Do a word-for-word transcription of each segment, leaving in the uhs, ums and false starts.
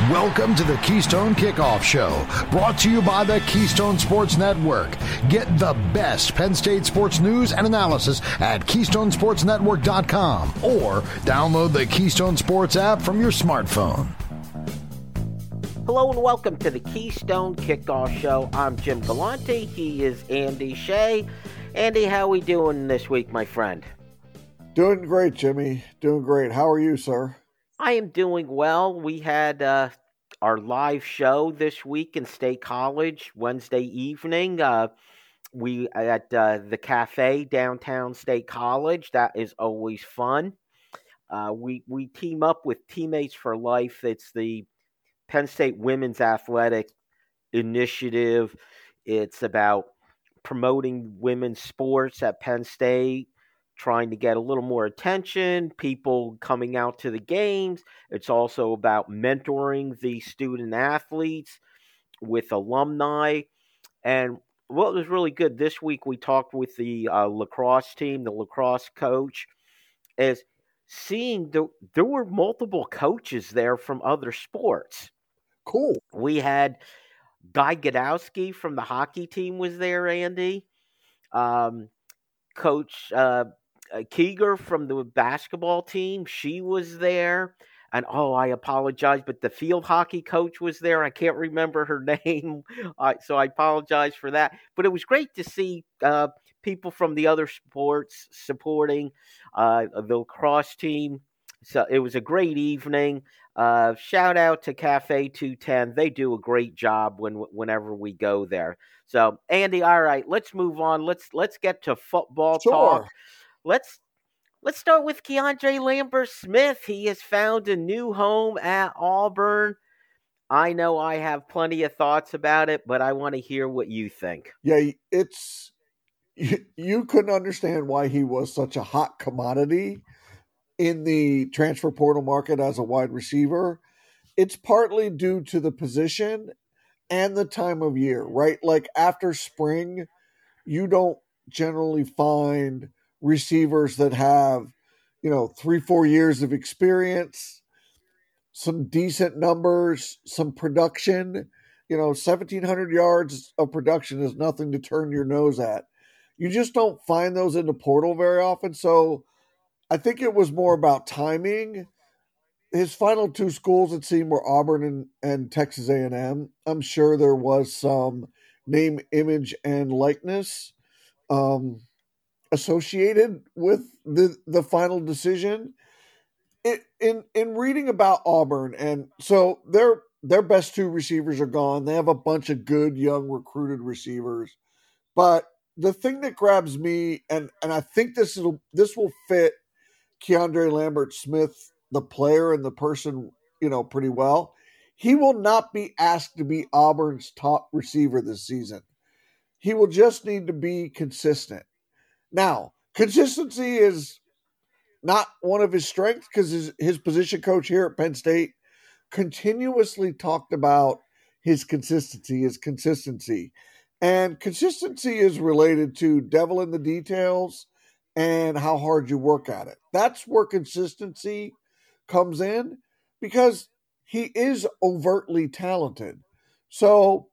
Welcome to the Keystone Kickoff Show, brought to you by the Keystone Sports Network. Get the best Penn State sports news and analysis at keystone sports network dot com or download the Keystone Sports app from your smartphone. Hello and welcome to the Keystone Kickoff Show. I'm Jim Galante. He is Andy Shea. Andy, how are we doing this week, my friend? Doing great, Jimmy. Doing great. How are you, sir? I am doing well. We had uh, our live show this week in State College Wednesday evening. Uh, we at uh, the cafe downtown State College. That is always fun. Uh, we we team up with Teammates for Life. It's the Penn State Women's Athletic Initiative. It's about promoting women's sports at Penn State, trying to get a little more attention, people coming out to the games. It's also about mentoring the student athletes with alumni. And what was really good this week, we talked with the uh, lacrosse team, the lacrosse coach, is seeing the, there were multiple coaches there from other sports. Cool. We had Guy Godowski from the hockey team was there, Andy. Um, Coach uh, Keeger from the basketball team, she was there. And, oh, I apologize, but the field hockey coach was there. I can't remember her name, uh, so I apologize for that. But it was great to see uh, people from the other sports supporting uh, the lacrosse team. So it was a great evening. Uh, shout out to Cafe two ten. They do a great job when whenever we go there. So, Andy, all right, let's move on. Let's let's get to football Sure. talk. Let's let's start with Keandre Lambert-Smith. He has found a new home at Auburn. I know I have plenty of thoughts about it, but I want to hear what you think. Yeah, it's you, you couldn't understand why he was such a hot commodity in the transfer portal market as a wide receiver. It's partly due to the position and the time of year, right? Like after spring, you don't generally find receivers that have, you know, three, four years of experience, some decent numbers, some production. You know, seventeen hundred yards of production is nothing to turn your nose at. You just don't find those in the portal very often. So I think it was more about timing. His final two schools, it seemed, were Auburn and, and Texas A and M. I'm sure there was some name, image, and likeness um, associated with the the final decision. It, in in reading about Auburn, and so their their best two receivers are gone. They have a bunch of good young recruited receivers, but the thing that grabs me, and and I think this will this will fit Keandre Lambert-Smith, the player and the person, you know, pretty well. He will not be asked to be Auburn's top receiver this season. He will just need to be consistent. Now, consistency is not one of his strengths because his, his position coach here at Penn State continuously talked about his consistency, his consistency. And consistency is related to devil in the details and how hard you work at it. That's where consistency comes in because he is overtly talented. So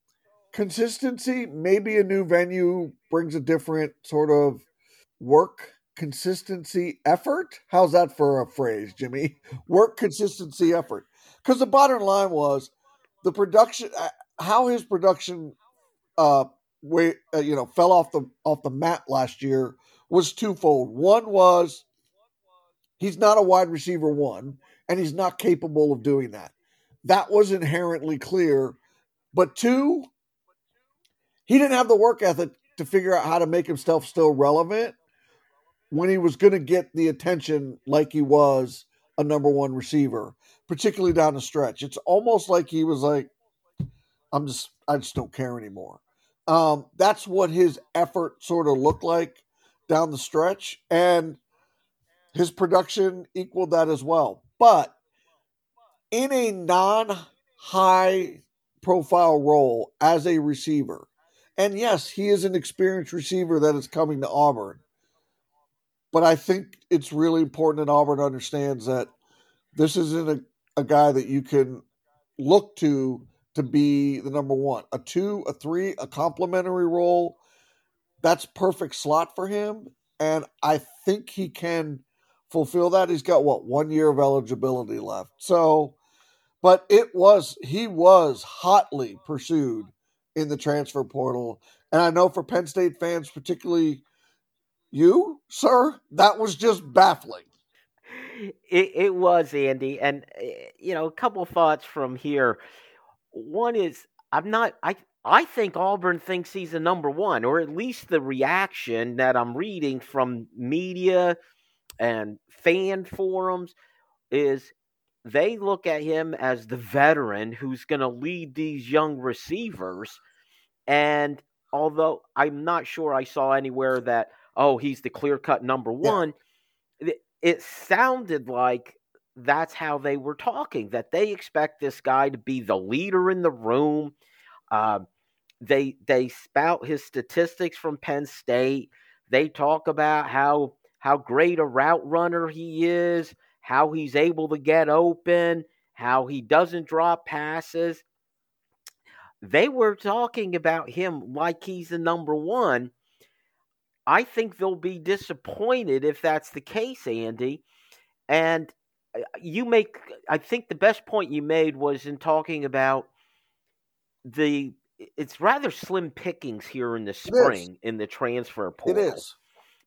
consistency, maybe a new venue brings a different sort of work consistency effort. How's that for a phrase, Jimmy? Work consistency effort. Because the bottom line was the production, how his production uh, way, uh, you know, fell off the off the map last year was twofold. One was he's not a wide receiver one, and he's not capable of doing that. That was inherently clear. But two, he didn't have the work ethic to figure out how to make himself still relevant when he was going to get the attention like he was a number one receiver, particularly down the stretch. It's almost like he was like, I'm just, I just don't care anymore. Um, that's what his effort sort of looked like down the stretch, and his production equaled that as well. But in a non-high profile role as a receiver, and yes, he is an experienced receiver that is coming to Auburn, but I think it's really important that Auburn understands that this isn't a, a guy that you can look to to be the number one. A two, a three, a complementary role. That's perfect slot for him. And I think he can fulfill that. He's got, what, one year of eligibility left. So, but it was, he was hotly pursued in the transfer portal. And I know for Penn State fans, particularly you, sir, that was just baffling. It, it was, Andy. And, you know, a couple of thoughts from here. One is, I'm not, I, I think Auburn thinks he's a number one, or at least the reaction that I'm reading from media and fan forums is they look at him as the veteran who's going to lead these young receivers. And although I'm not sure I saw anywhere that, oh, he's the clear-cut number one, yeah. it, it sounded like that's how they were talking, that they expect this guy to be the leader in the room. Uh, they they spout his statistics from Penn State. They talk about how how great a route runner he is, how he's able to get open, how he doesn't drop passes. They were talking about him like he's the number one. I think they'll be disappointed if that's the case, Andy. And you make, I think the best point you made was in talking about the, it's rather slim pickings here in the spring in the transfer portal. It is.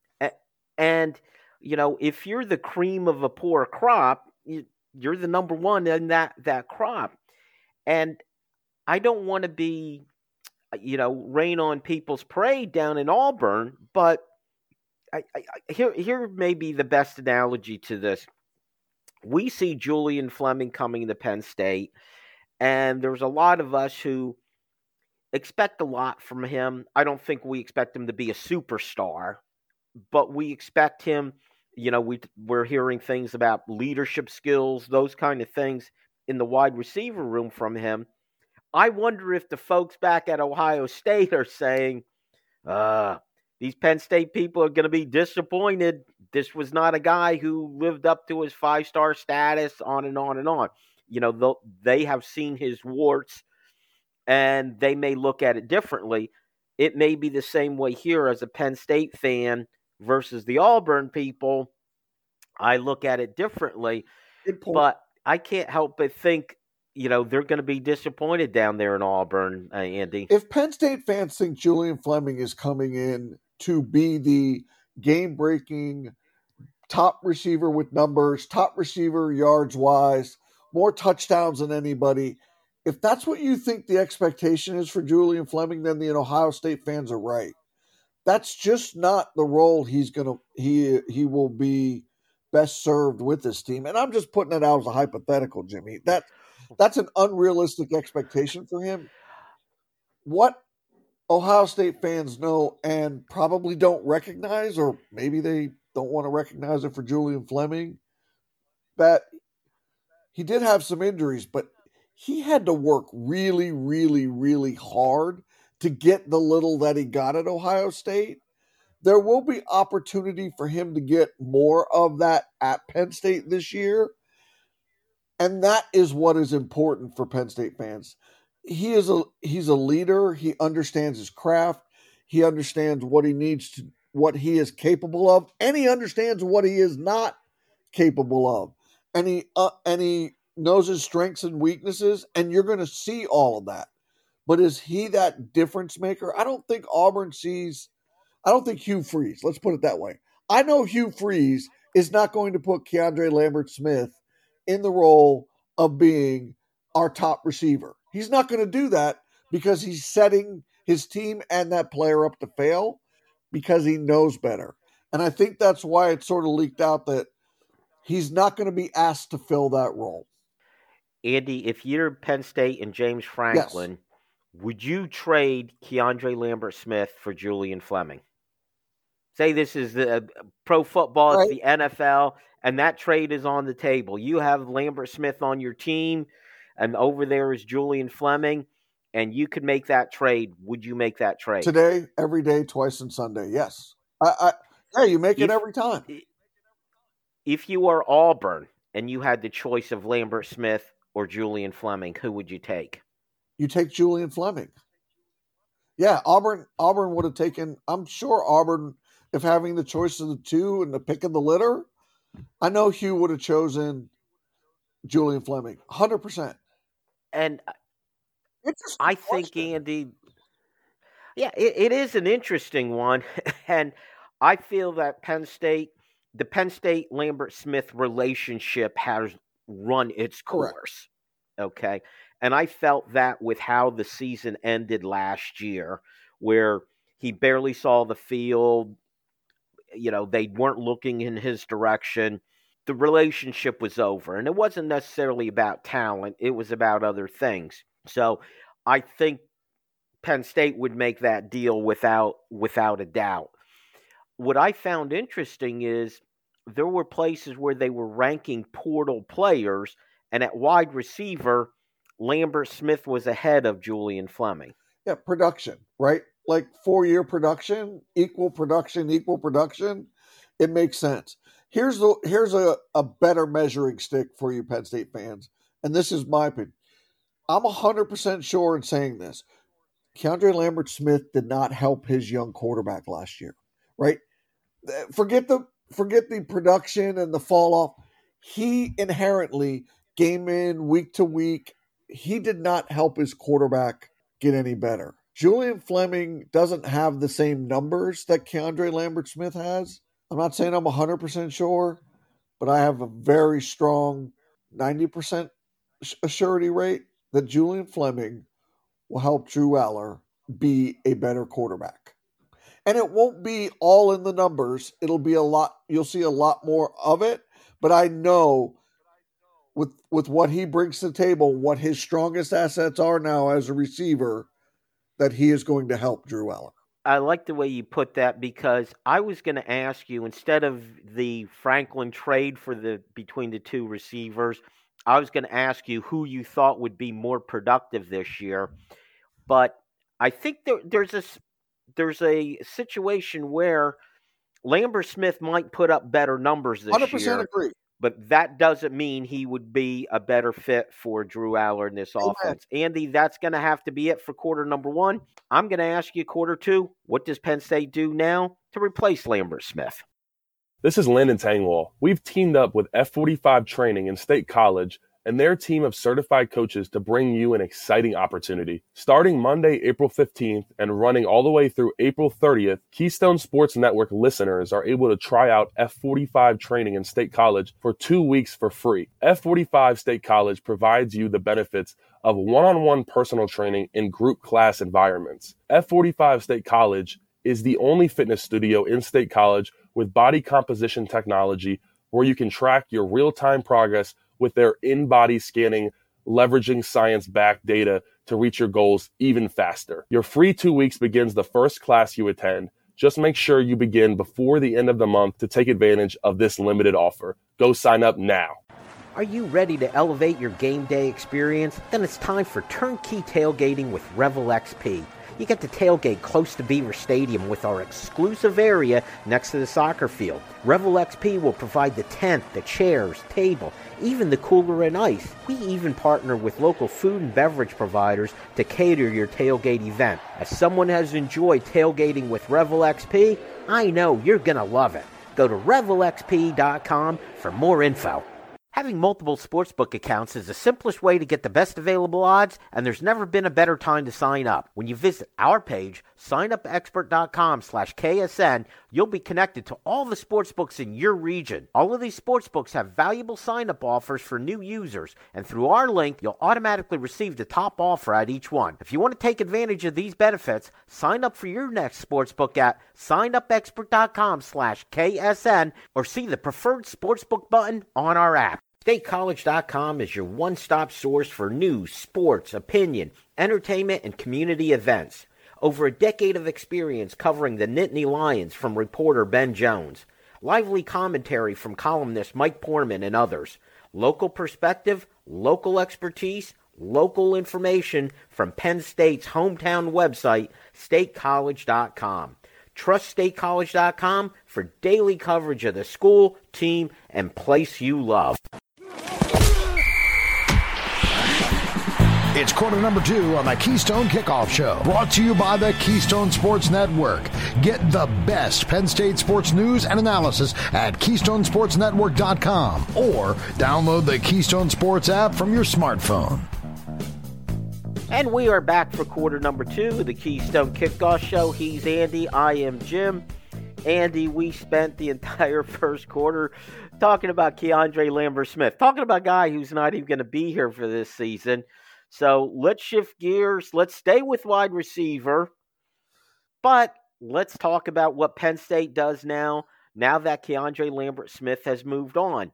And, you know, if you're the cream of a poor crop, you're the number one in that, that crop. And I don't want to be, you know, rain on people's parade down in Auburn, but I, I, here, here may be the best analogy to this. We see Julian Fleming coming to Penn State, and there's a lot of us who expect a lot from him. I don't think we expect him to be a superstar, but we expect him, you know, we, we're hearing things about leadership skills, those kind of things in the wide receiver room from him. I wonder if the folks back at Ohio State are saying, uh, these Penn State people are going to be disappointed. This was not a guy who lived up to his five-star status, on and on and on. You know, they have seen his warts, and they may look at it differently. It may be the same way here as a Penn State fan versus the Auburn people. I look at it differently, but I can't help but think, you know, they're going to be disappointed down there in Auburn, uh, Andy. If Penn State fans think Julian Fleming is coming in to be the game-breaking top receiver with numbers, top receiver yards-wise, more touchdowns than anybody, if that's what you think the expectation is for Julian Fleming, then the Ohio State fans are right. That's just not the role he's going to he he will be best served with this team. And I'm just putting it out as a hypothetical, Jimmy. That that's an unrealistic expectation for him. What Ohio State fans know and probably don't recognize, or maybe they don't want to recognize it for Julian Fleming, that he did have some injuries, but he had to work really, really, really hard to get the little that he got at Ohio State. There will be opportunity for him to get more of that at Penn State this year. And that is what is important for Penn State fans. He is a he's a leader. He understands his craft. He understands what he needs to, what he is capable of, and he understands what he is not capable of. And he uh, and he knows his strengths and weaknesses, and you're going to see all of that. But is he that difference maker? I don't think Auburn sees. I don't think Hugh Freeze. Let's put it that way. I know Hugh Freeze is not going to put Keandre Lambert-Smith in the role of being our top receiver. He's not going to do that because he's setting his team and that player up to fail because he knows better. And I think that's why it sort of leaked out that he's not going to be asked to fill that role. Andy, if you're Penn State and James Franklin, yes, would you trade Keandre Lambert-Smith for Julian Fleming? Say this is the pro football, right. It's the N F L, and that trade is on the table. You have Lambert-Smith on your team, and over there is Julian Fleming, and you could make that trade. Would you make that trade? Today, every day, twice on Sunday, yes. I, I, yeah, you make it if, every time. If you are Auburn and you had the choice of Lambert-Smith or Julian Fleming? Who would you take? You take Julian Fleming. Yeah, Auburn Auburn would have taken, I'm sure Auburn, if having the choice of the two and the pick of the litter, I know Hugh would have chosen Julian Fleming, one hundred percent. And I think, question. Andy, yeah, it, it is an interesting one. And I feel that Penn State, the Penn State-Lambert Smith relationship has run its course. Correct. Okay. And I felt that with how the season ended last year, where he barely saw the field, you know, they weren't looking in his direction. The relationship was over. And it wasn't necessarily about talent. It was about other things. So I think Penn State would make that deal without without a doubt. What I found interesting is there were places where they were ranking portal players, and at wide receiver, Lambert Smith was ahead of Julian Fleming. Yeah, production, right? Like four-year production, equal production, equal production. It makes sense. Here's the here's a, a better measuring stick for you Penn State fans, and this is my opinion. I'm one hundred percent sure in saying this. Keandre Lambert Smith did not help his young quarterback last year, right? Forget the forget the production and the fall off. He inherently, game in, week to week, he did not help his quarterback get any better. Julian Fleming doesn't have the same numbers that Keandre Lambert Smith has. I'm not saying I'm one hundred percent sure, but I have a very strong ninety percent surety rate that Julian Fleming will help Drew Aller be a better quarterback. And it won't be all in the numbers. It'll be a lot. You'll see a lot more of it. But I know with with what he brings to the table, what his strongest assets are now as a receiver, that he is going to help Drew Aller. I like the way you put that, because I was going to ask you, instead of the Franklin trade for the between the two receivers, I was going to ask you who you thought would be more productive this year. But I think there, there's a there's a situation where Lambert Smith might put up better numbers this one hundred percent year. Agree. But that doesn't mean he would be a better fit for Drew Aller in this Amen. offense. Andy, that's going to have to be it for quarter number one. I'm going to ask you quarter two, what does Penn State do now to replace Lambert Smith? This is Landon Tangwall. We've teamed up with F forty-five Training in State College and their team of certified coaches to bring you an exciting opportunity. Starting Monday, April fifteenth, and running all the way through April thirtieth, Keystone Sports Network listeners are able to try out F forty-five Training in State College for two weeks for free. F forty-five State College provides you the benefits of one-on-one personal training in group class environments. F forty-five State College is the only fitness studio in State College with body composition technology where you can track your real-time progress with their in-body scanning, leveraging science-backed data to reach your goals even faster. Your free two weeks begins the first class you attend. Just make sure you begin before the end of the month to take advantage of this limited offer. Go sign up now. Are you ready to elevate your game day experience? Then it's time for turnkey tailgating with Revel X P. You get to tailgate close to Beaver Stadium with our exclusive area next to the soccer field. Revel X P will provide the tent, the chairs, table, even the cooler and ice. We even partner with local food and beverage providers to cater your tailgate event. As someone has enjoyed tailgating with Revel X P, I know you're going to love it. Go to revel x p dot com for more info. Having multiple sportsbook accounts is the simplest way to get the best available odds, and there's never been a better time to sign up. When you visit our page, sign up expert dot com slash K S N, you'll be connected to all the sportsbooks in your region. All of these sportsbooks have valuable sign-up offers for new users, and through our link, you'll automatically receive the top offer at each one. If you want to take advantage of these benefits, sign up for your next sportsbook at sign up expert dot com slash K S N or see the preferred sportsbook button on our app. State College dot com is your one-stop source for news, sports, opinion, entertainment, and community events. Over a decade of experience covering the Nittany Lions from reporter Ben Jones. Lively commentary from columnist Mike Poorman and others. Local perspective, local expertise, local information from Penn State's hometown website, State College dot com. Trust State College dot com for daily coverage of the school, team, and place you love. It's quarter number two on the Keystone Kickoff Show, brought to you by the Keystone Sports Network. Get the best Penn State sports news and analysis at keystone sports network dot com or download the Keystone Sports app from your smartphone. And we are back for quarter number two of the Keystone Kickoff Show. He's Andy, I am Jim. Andy, we spent the entire first quarter talking about Keandre Lambert-Smith, talking about a guy who's not even going to be here for this season. So let's shift gears. Let's stay with wide receiver, but let's talk about what Penn State does now, now that Keandre Lambert-Smith has moved on.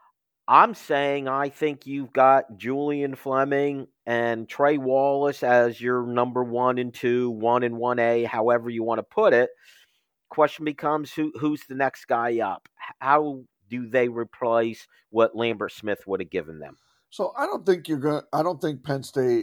I'm saying I think you've got Julian Fleming and Trey Wallace as your number one and two, one and one A, however you want to put it. Question becomes who who's the next guy up? How do they replace what Lambert-Smith would have given them? So I don't think you're going to, I don't think Penn State,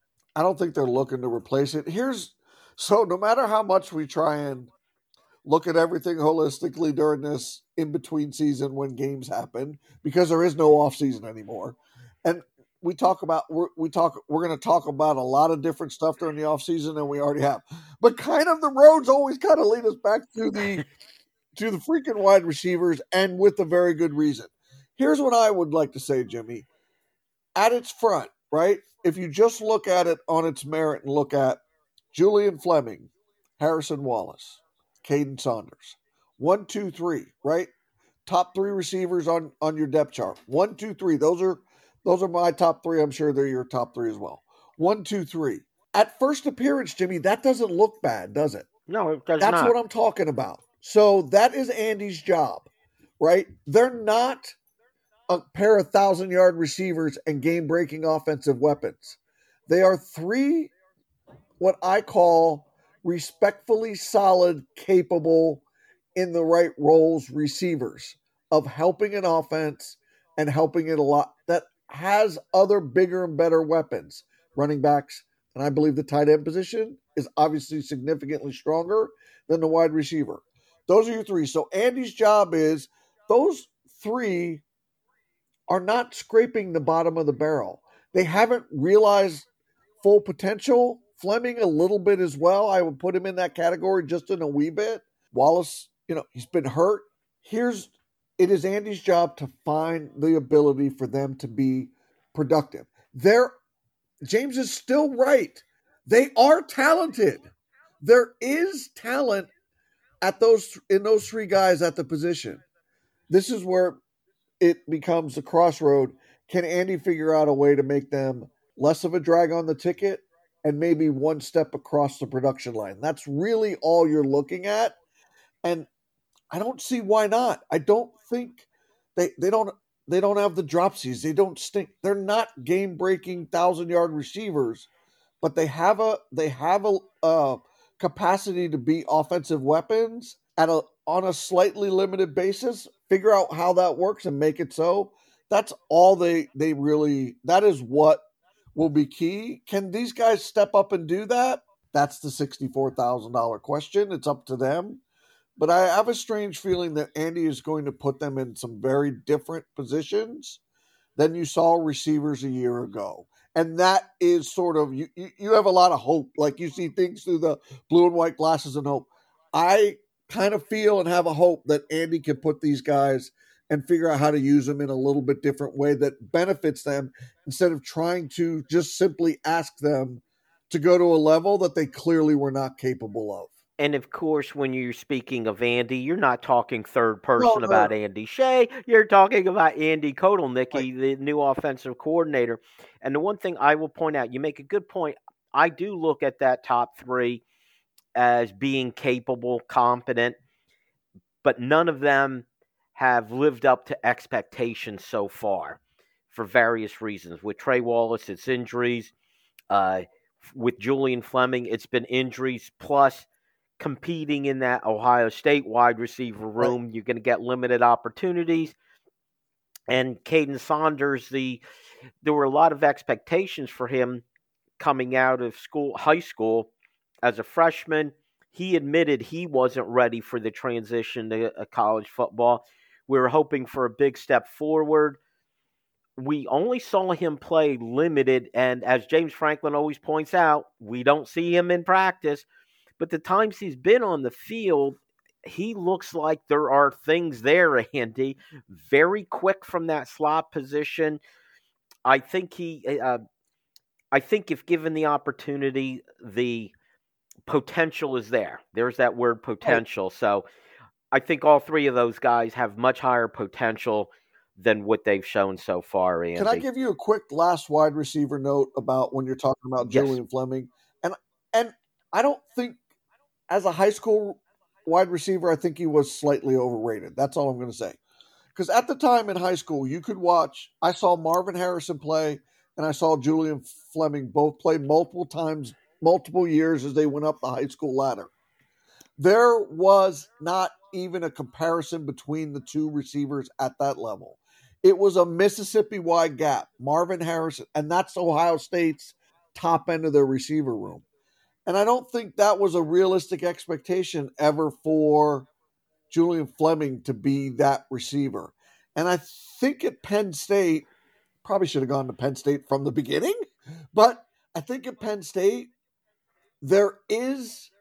I don't think they're looking to replace it. Here's, so no matter how much we try and look at everything holistically during this in-between season when games happen, because there is no off season anymore. And we talk about, we're, we talk, we're going to talk about a lot of different stuff during the off season than we already have, but kind of the roads always kind of lead us back to the, to the freaking wide receivers, and with a very good reason. Here's what I would like to say, Jimmy. At its front, right? If you just look at it on its merit and look at Julian Fleming, Harrison Wallace, Caden Saunders, one, two, three, right? Top three receivers on, on your depth chart. One, two, three. Those are those are my top three. I'm sure they're your top three as well. One, two, three. At first appearance, Jimmy, that doesn't look bad, does it? No, it does That's not. what I'm talking about. So that is Andy's job, right? They're not a pair of thousand-yard receivers and game-breaking offensive weapons. They are three, what I call respectfully solid, capable, in the right roles receivers of helping an offense and helping it a lot that has other bigger and better weapons, running backs, and I believe the tight end position is obviously significantly stronger than the wide receiver. Those are your three. So Andy's job is those three are not scraping the bottom of the barrel. They haven't realized full potential. Fleming a little bit as well. I would put him in that category just in a wee bit. Wallace, you know, he's been hurt. Here's, it is Andy's job to find the ability for them to be productive. They're, James is still right. They are talented. There is talent at those, in those three guys at the position. This is where it becomes a crossroad. Can Andy figure out a way to make them less of a drag on the ticket and maybe one step across the production line? That's really all you're looking at. And I don't see why not. I don't think they they don't they don't have the dropsies. They don't stink. They're not game-breaking thousand-yard receivers, but they have a they have a, a capacity to be offensive weapons at a on a slightly limited basis. Figure out how that works and make it so. That's all they they really, that is what will be key. Can these guys step up and do that? That's the sixty-four thousand dollars question. It's up to them. But I have a strange feeling that Andy is going to put them in some very different positions than you saw receivers a year ago. And that is sort of, you, you have a lot of hope. Like you see things through the blue and white glasses and hope. I kind of feel and have a hope that Andy can put these guys and figure out how to use them in a little bit different way that benefits them instead of trying to just simply ask them to go to a level that they clearly were not capable of. And of course, when you're speaking of Andy, you're not talking third person No, no. about Andy Shea. You're talking about Andy Kotelnicki, Right. the new offensive coordinator. And the one thing I will point out, you make a good point. I do look at that top three as being capable, competent, but none of them have lived up to expectations so far for various reasons. With Trey Wallace, it's injuries. Uh, with Julian Fleming, it's been injuries plus competing in that Ohio State wide receiver room. Right. You're going to get limited opportunities. And Caden Saunders, the there were a lot of expectations for him coming out of school, high school as a freshman. He admitted he wasn't ready for the transition to college football. We were hoping for a big step forward. we only saw him play limited, and as James Franklin always points out, we don't see him in practice. But the times he's been on the field, he looks like there are things there, Andy. Very quick from that slot position. I think he, uh, I think if given the opportunity, the potential is there. There's that word potential. Right. So I think all three of those guys have much higher potential than what they've shown so far, Andy. Can I give you a quick last wide receiver note about when you're talking about yes. Julian Fleming? And and I don't think as a high school wide receiver, I think he was slightly overrated. That's all I'm going to say. Because at the time in high school, you could watch, I saw Marvin Harrison play and I saw Julian Fleming both play multiple times, multiple years as they went up the high school ladder. There was not even a comparison between the two receivers at that level. It was a Mississippi-wide gap. Marvin Harrison, and that's Ohio State's top end of their receiver room. And I don't think that was a realistic expectation ever for Julian Fleming to be that receiver. And I think at Penn State, probably should have gone to Penn State from the beginning, but I think at Penn State, there is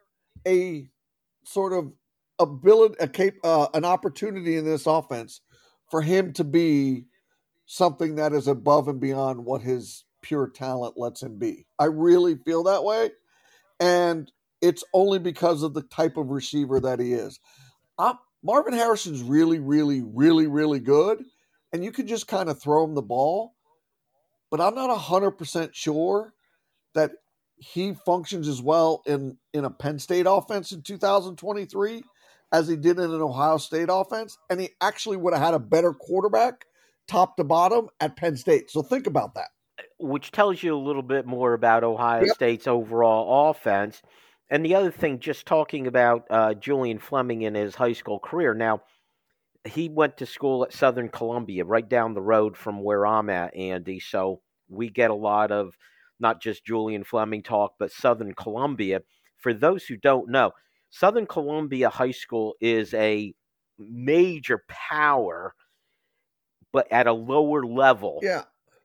a sort of ability, a cap, uh, an opportunity in this offense for him to be something that is above and beyond what his pure talent lets him be. I really feel that way. And it's only because of the type of receiver that he is. I'm, Marvin Harrison's really, really, really, really good. And you can just kind of throw him the ball. But I'm not one hundred percent sure that he functions as well in, in a Penn State offense in two thousand twenty-three as he did in an Ohio State offense. And he actually would have had a better quarterback top to bottom at Penn State. So think about that. Which tells you a little bit more about Ohio yep. State's overall offense. And the other thing, just talking about uh, Julian Fleming in his high school career. Now, he went to school at Southern Columbia, right down the road from where I'm at, Andy. So we get a lot of not just Julian Fleming talk, but Southern Columbia. For those who don't know, Southern Columbia High School is a major power, but at a lower level. Yeah.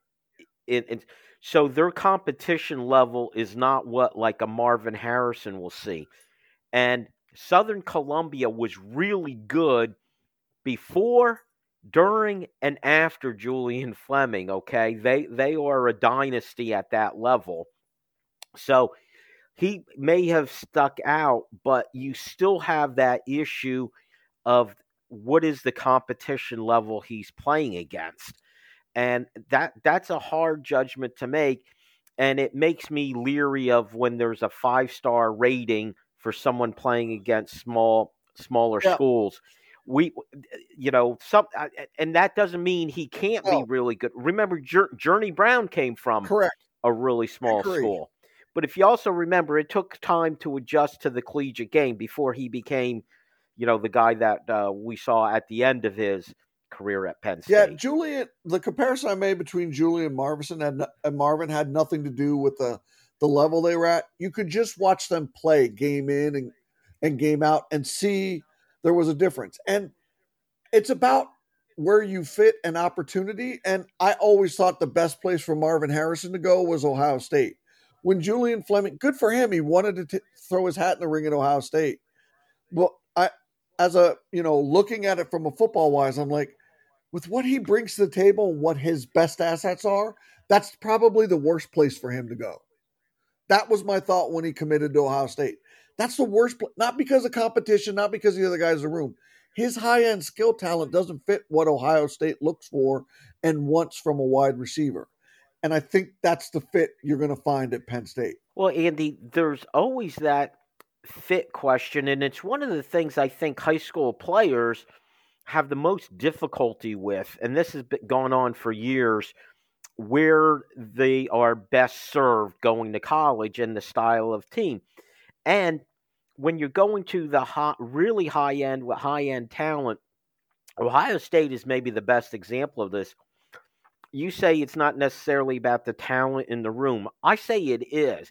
It, it, so their competition level is not what like a Marvin Harrison will see. And Southern Columbia was really good before, during, and after Julian Fleming, okay? They they are a dynasty at that level. So he may have stuck out, but you still have that issue of what is the competition level he's playing against. And that that's a hard judgment to make, and it makes me leery of when there's a five-star rating for someone playing against small smaller yeah. schools. We, you know, some, and that doesn't mean he can't no. be really good. Remember, Journey Brown came from Correct. a really small school. But if you also remember, it took time to adjust to the collegiate game before he became, you know, the guy that uh, we saw at the end of his career at Penn State. Yeah, Julian, the comparison I made between Julian and Marvin had, and Marvin had nothing to do with the, the level they were at. You could just watch them play game in and, and game out and see there was a difference. And it's about where you fit an opportunity. And I always thought the best place for Marvin Harrison to go was Ohio State. When Julian Fleming, good for him, he wanted to t- throw his hat in the ring at Ohio State. Well, I, as a, you know, looking at it from a football wise, I'm like, with what he brings to the table and what his best assets are, that's probably the worst place for him to go. That was my thought when he committed to Ohio State. That's the worst, pl- not because of competition, not because of the other guys in the room. His high-end skill talent doesn't fit what Ohio State looks for and wants from a wide receiver. And I think that's the fit you're going to find at Penn State. Well, Andy, there's always that fit question, and it's one of the things I think high school players have the most difficulty with, and this has been going on for years, where they are best served going to college and the style of team. And when you're going to the high, really high end with high end talent, Ohio State is maybe the best example of this. You say it's not necessarily about the talent in the room. I say it is.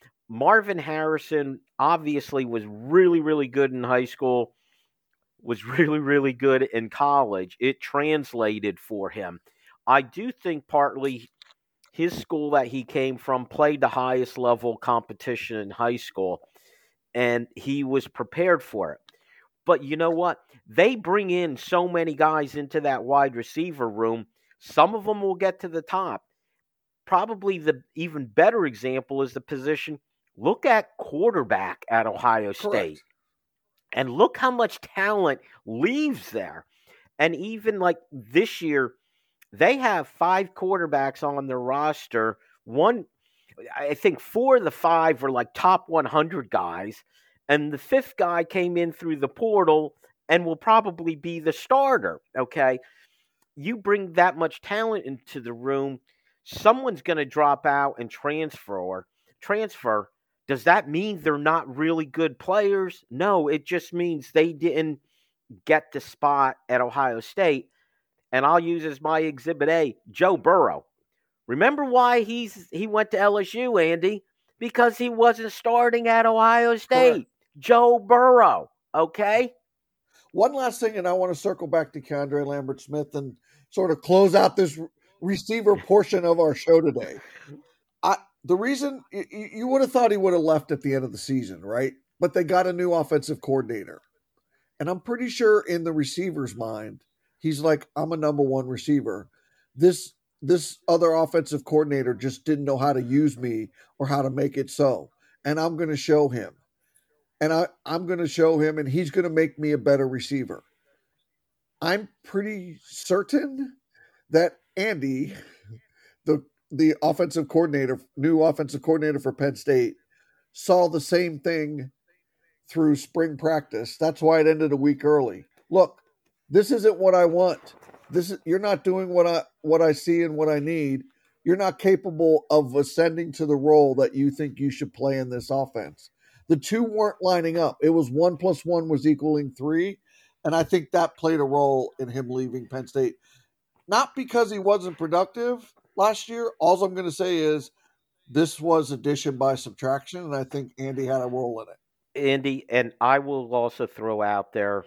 Marvin Harrison obviously was really, really good in high school, was really, really good in college. It translated for him. I do think partly his school that he came from played the highest level competition in high school, and he was prepared for it. But you know what? They bring in so many guys into that wide receiver room. Some of them will get to the top. Probably the even better example is the position. Look at quarterback at Ohio State. Correct. And look how much talent leaves there. And even like this year, they have five quarterbacks on their roster. One, I think four of the five are like top one hundred guys. And the fifth guy came in through the portal and will probably be the starter. Okay. You bring that much talent into the room, someone's going to drop out and transfer. Transfer. Does that mean they're not really good players? No, it just means they didn't get the spot at Ohio State. And I'll use as my exhibit A, Joe Burrow. Remember why he's he went to L S U, Andy? Because he wasn't starting at Ohio State. Correct. Joe Burrow, okay? One last thing, and I want to circle back to Keandre Lambert-Smith and sort of close out this receiver portion of our show today. I, the reason you, you would have thought he would have left at the end of the season, right? But they got a new offensive coordinator. And I'm pretty sure in the receiver's mind, he's like, I'm a number one receiver. This this other offensive coordinator just didn't know how to use me or how to make it so. And I'm going to show him. And I, I'm going to show him, and he's going to make me a better receiver. I'm pretty certain that Andy, the the offensive coordinator, new offensive coordinator for Penn State, saw the same thing through spring practice. That's why it ended a week early. Look, this isn't what I want. This is you're not doing what I what I see and what I need. You're not capable of ascending to the role that you think you should play in this offense. The two weren't lining up. It was one plus one was equaling three. And I think that played a role in him leaving Penn State. Not because he wasn't productive last year. All I'm going to say is this was addition by subtraction. And I think Andy had a role in it. Andy, and I will also throw out there,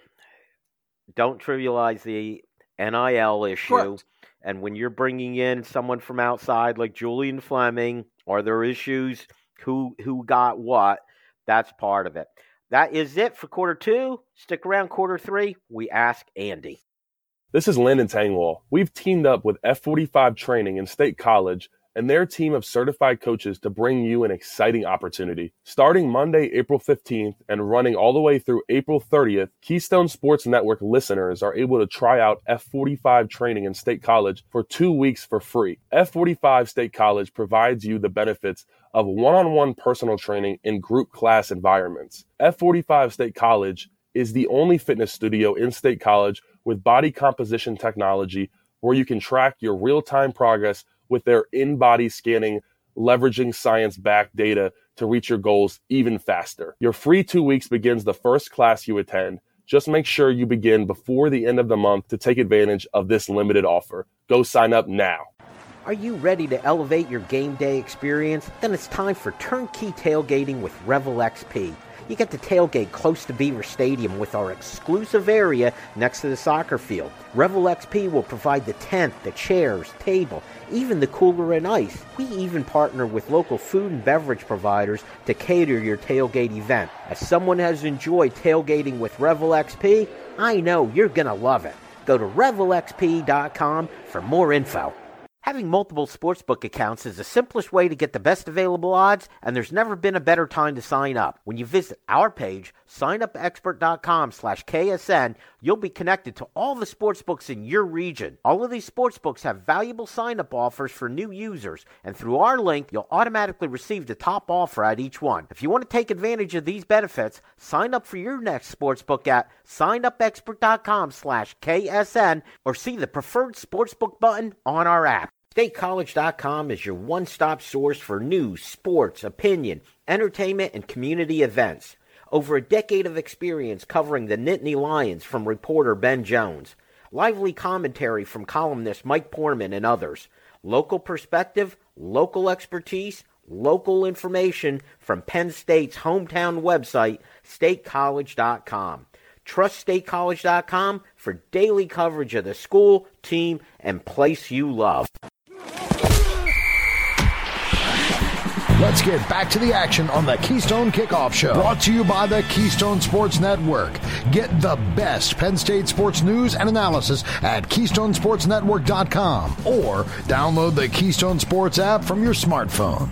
don't trivialize the N I L issue. Correct. And when you're bringing in someone from outside like Julian Fleming, are there issues? Who who got what? That's part of it. That is it for quarter two. Stick around quarter three. We ask Andy. This is Landon Tangwall. We've teamed up with F forty-five Training in State College and their team of certified coaches to bring you an exciting opportunity. Starting Monday, April fifteenth, and running all the way through April thirtieth, Keystone Sports Network listeners are able to try out F forty-five Training in State College for two weeks for free. F forty-five State College provides you the benefits of one-on-one personal training in group class environments. F forty-five State College is the only fitness studio in State College with body composition technology where you can track your real-time progress with their in-body scanning, leveraging science-backed data to reach your goals even faster. Your free two weeks begins the first class you attend. Just make sure you begin before the end of the month to take advantage of this limited offer. Go sign up now. Are you ready to elevate your game day experience? Then it's time for turnkey tailgating with Revel X P. You get to tailgate close to Beaver Stadium with our exclusive area next to the soccer field. Revel X P will provide the tent, the chairs, table, even the cooler and ice. We even partner with local food and beverage providers to cater your tailgate event. As someone has enjoyed tailgating with Revel X P, I know you're going to love it. Go to revel x p dot com for more info. Having multiple sportsbook accounts is the simplest way to get the best available odds, and there's never been a better time to sign up. When you visit our page, sign up expert dot com slash K S N, you'll be connected to all the sportsbooks in your region. All of these sportsbooks have valuable sign-up offers for new users, and through our link, you'll automatically receive the top offer at each one. If you want to take advantage of these benefits, sign up for your next sportsbook at sign up expert dot com slash K S N or see the preferred sportsbook button on our app. State College dot com is your one-stop source for news, sports, opinion, entertainment, and community events. Over a decade of experience covering the Nittany Lions from reporter Ben Jones. Lively commentary from columnist Mike Poorman and others. Local perspective, local expertise, local information from Penn State's hometown website, State College dot com. trust state college dot com for daily coverage of the school, team, and place you love. Let's get back to the action on the Keystone Kickoff Show. Brought to you by the Keystone Sports Network. Get the best Penn State sports news and analysis at keystone sports network dot com or download the Keystone Sports app from your smartphone.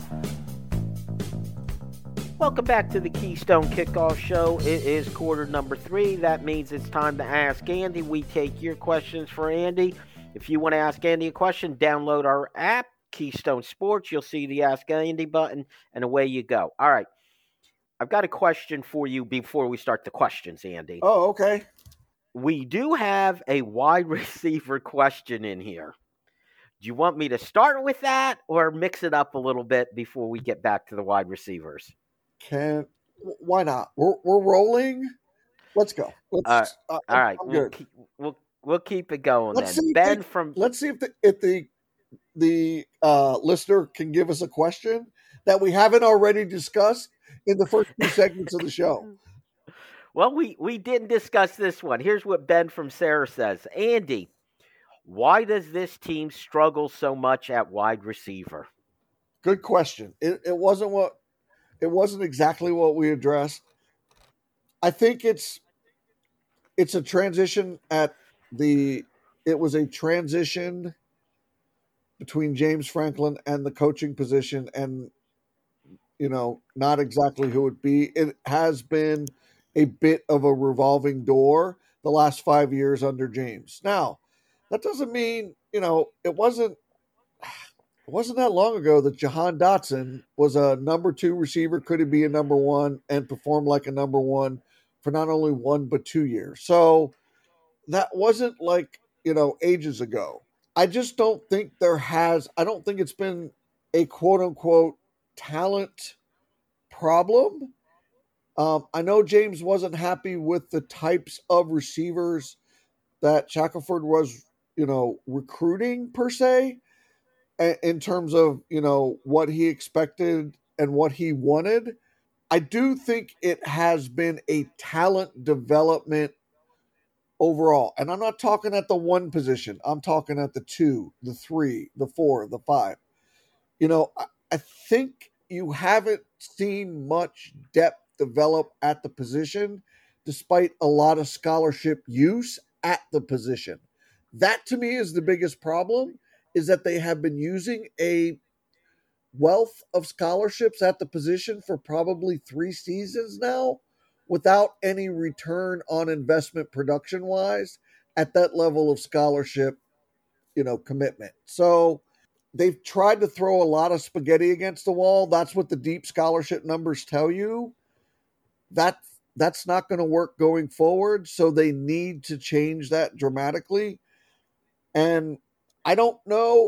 Welcome back to the Keystone Kickoff Show. It is quarter number three. That means it's time to ask Andy. We take your questions for Andy. If you want to ask Andy a question, download our app, Keystone Sports. You'll see the Ask Andy button, and away you go. All right. I've got a question for you before we start the questions, Andy. Oh, okay. We do have a wide receiver question in here. Do you want me to start with that or mix it up a little bit before we get back to the wide receivers? Can why not? We're we're rolling. Let's go. Let's, uh, uh, all right, we'll keep, we'll we'll keep it going let's then. Ben they, from let's see if the if the the uh, listener can give us a question that we haven't already discussed in the first few segments of the show. Well, we we didn't discuss this one. Here's what Ben from Sarah says: Andy, why does this team struggle so much at wide receiver? Good question. It it wasn't what. It wasn't exactly what we addressed. I think it's it's a transition at the it was a transition between James Franklin and the coaching position, and you know, not exactly who it be. It has been a bit of a revolving door the last five years under James. Now, that doesn't mean, you know, it wasn't It wasn't that long ago that Jahan Dotson was a number two receiver, could he be a number one, and perform like a number one for not only one but two years. So that wasn't like, you know, ages ago. I just don't think there has, I don't think it's been a quote unquote talent problem. Um, I know James wasn't happy with the types of receivers that Shackelford was, you know, recruiting per se, in terms of, you know, what he expected and what he wanted. I do think it has been a talent development overall. And I'm not talking at the one position. I'm talking at the two, the three, the four, the five. You know, I, I think you haven't seen much depth develop at the position, despite a lot of scholarship use at the position. That to me is the biggest problem, is that they have been using a wealth of scholarships at the position for probably three seasons now without any return on investment production-wise at that level of scholarship, you know, commitment. So they've tried to throw a lot of spaghetti against the wall. That's what the deep scholarship numbers tell you. That that's not going to work going forward, so they need to change that dramatically. And I don't know.